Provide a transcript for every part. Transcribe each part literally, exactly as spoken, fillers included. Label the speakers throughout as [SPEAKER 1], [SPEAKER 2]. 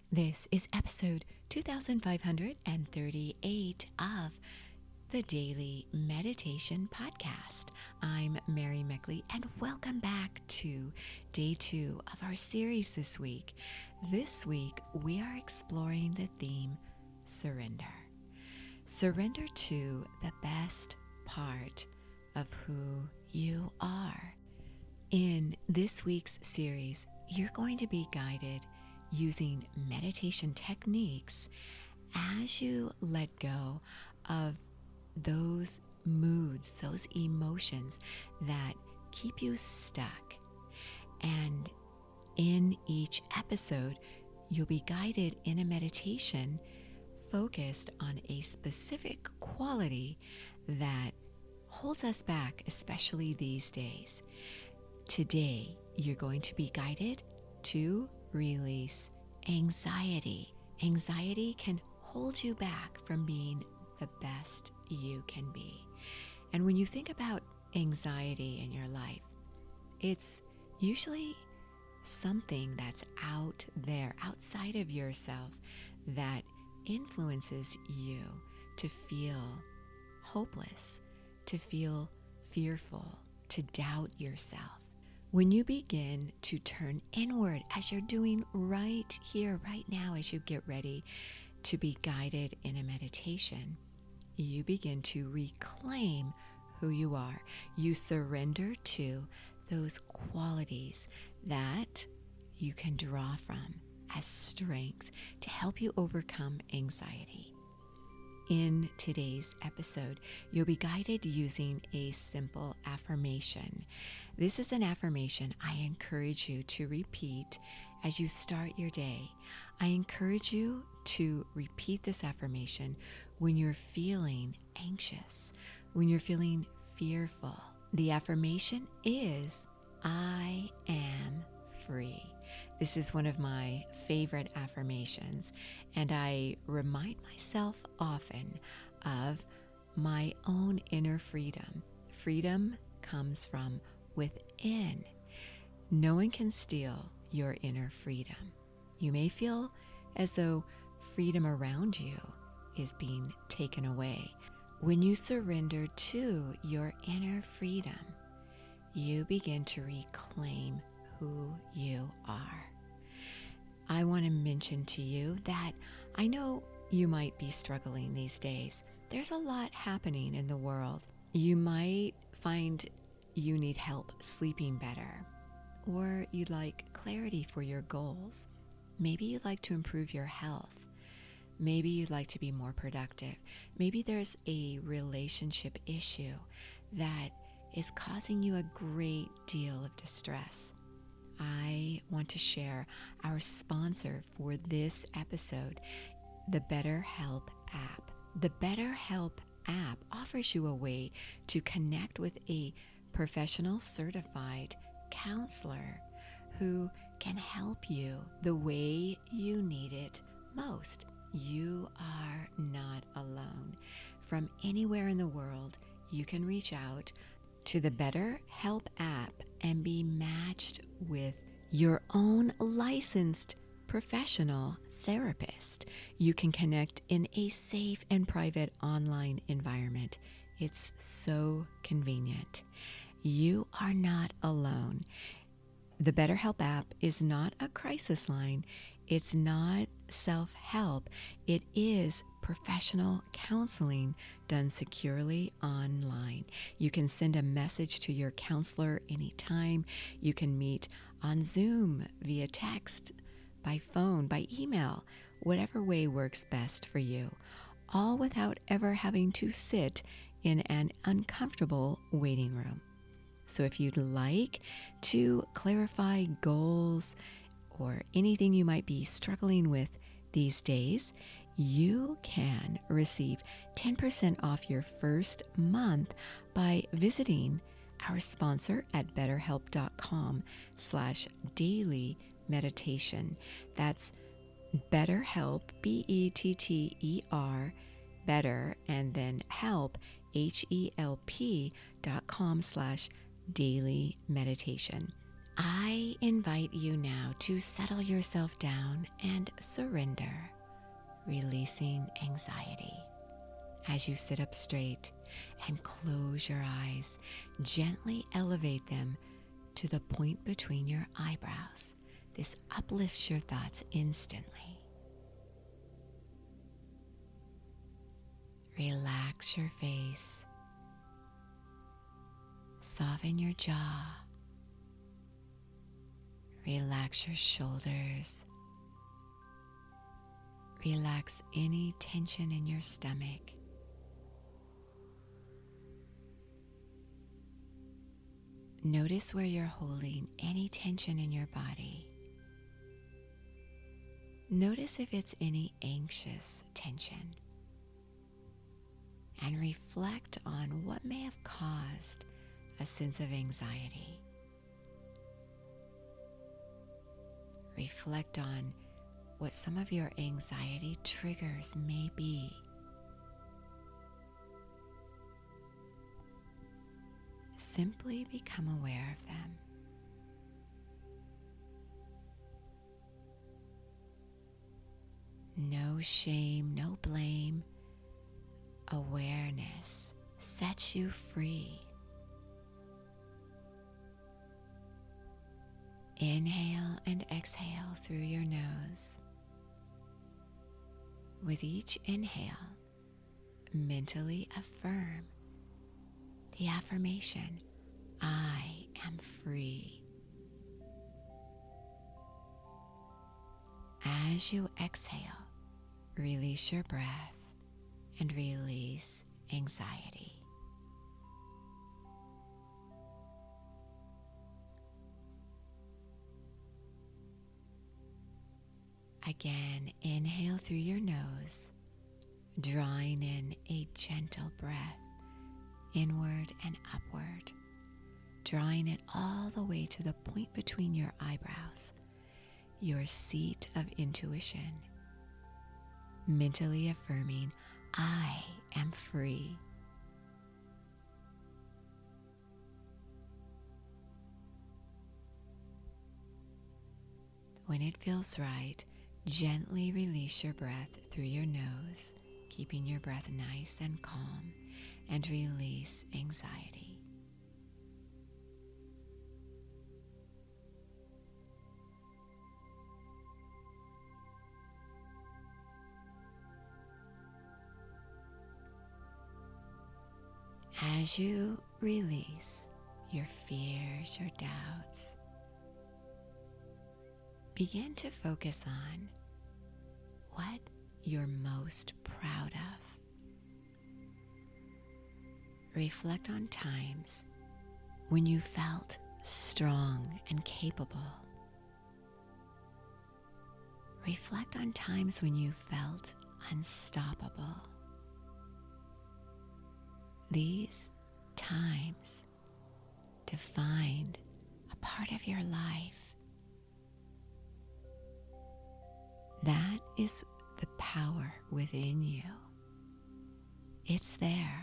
[SPEAKER 1] This is episode two thousand five hundred thirty-eight of the Daily Meditation Podcast. I'm Mary Meckley, and welcome back to day two of our series this week. This week, we are exploring the theme surrender. Surrender to the best part of who you are. In this week's series, you're going to be guided using meditation techniques as you let go of those moods, those emotions that keep you stuck. And in each episode, you'll be guided in a meditation focused on a specific quality that holds us back, especially these days. Today, you're going to be guided to release anxiety. Anxiety can hold you back from being the best you can be. And when you think about anxiety in your life, it's usually something that's out there, outside of yourself, that influences you to feel hopeless, to feel fearful, to doubt yourself. When you begin to turn inward, as you're doing right here, right now, as you get ready to be guided in a meditation, you begin to reclaim who you are. You surrender to those qualities that you can draw from as strength to help you overcome anxiety. In today's episode, you'll be guided using a simple affirmation. This is an affirmation I encourage you to repeat as you start your day. I encourage you to repeat this affirmation when you're feeling anxious, when you're feeling fearful. The affirmation is, I am free. This is one of my favorite affirmations, and I remind myself often of my own inner freedom. Freedom comes from within. No one can steal your inner freedom. You may feel as though freedom around you is being taken away. When you surrender to your inner freedom, you begin to reclaim who you are. I want to mention to you that I know you might be struggling these days. There's a lot happening in the world. You might find you need help sleeping better, or you'd like clarity for your goals. Maybe you'd like to improve your health. Maybe you'd like to be more productive. Maybe there's a relationship issue that is causing you a great deal of distress. I want to share our sponsor for this episode, the BetterHelp app. The BetterHelp app offers you a way to connect with a professional certified counselor who can help you the way you need it most. You are not alone. From anywhere in the world, you can reach out to the BetterHelp app and be matched with your own licensed professional therapist. You can connect in a safe and private online environment. It's so convenient. You are not alone. The BetterHelp app is not a crisis line. It's not self-help. It is professional counseling done securely online. You can send a message to your counselor anytime. You can meet on Zoom, via text, by phone, by email, whatever way works best for you, all without ever having to sit in an uncomfortable waiting room. So if you'd like to clarify goals or anything you might be struggling with these days, you can receive ten percent off your first month by visiting our sponsor at betterhelp.com slash daily meditation. That's BetterHelp, B E T T E R, better, and then help, H E L P dot com slash daily meditation. I invite you now to settle yourself down and surrender, releasing anxiety. As you sit up straight and close your eyes, gently elevate them to the point between your eyebrows. This uplifts your thoughts instantly. Relax your face. Soften your jaw. Relax your shoulders. Relax any tension in your stomach. Notice where you're holding any tension in your body. Notice if it's any anxious tension. And reflect on what may have caused a sense of anxiety. Reflect on what some of your anxiety triggers may be. Simply become aware of them. No shame, no blame. Awareness sets you free. Inhale and exhale through your nose. With each inhale, mentally affirm the affirmation, I am free. As you exhale, release your breath and release anxiety. Again, inhale through your nose, drawing in a gentle breath inward and upward, drawing it all the way to the point between your eyebrows, your seat of intuition. Mentally affirming, I am free. When it feels right, gently release your breath through your nose, keeping your breath nice and calm, and release anxiety. As you release your fears, your doubts, begin to focus on what you're most proud of. Reflect on times when you felt strong and capable. Reflect on times when you felt unstoppable. These times defined a part of your life. That is the power within you. It's there.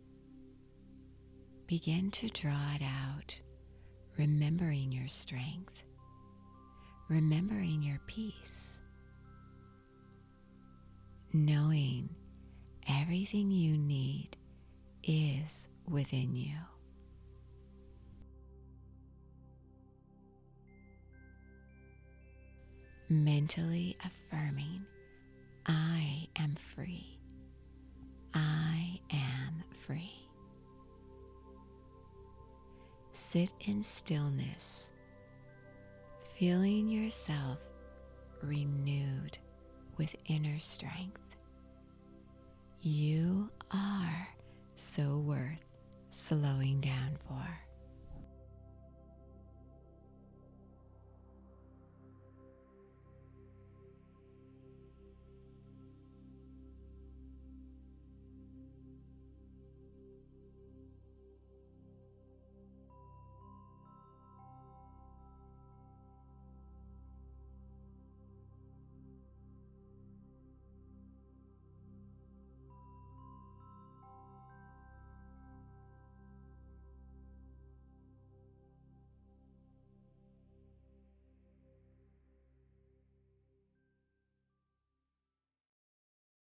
[SPEAKER 1] Begin to draw it out, remembering your strength, remembering your peace, knowing everything you need is within you. Mentally affirming, I am free. I am free. Sit in stillness, feeling yourself renewed with inner strength. You are so worth slowing down for.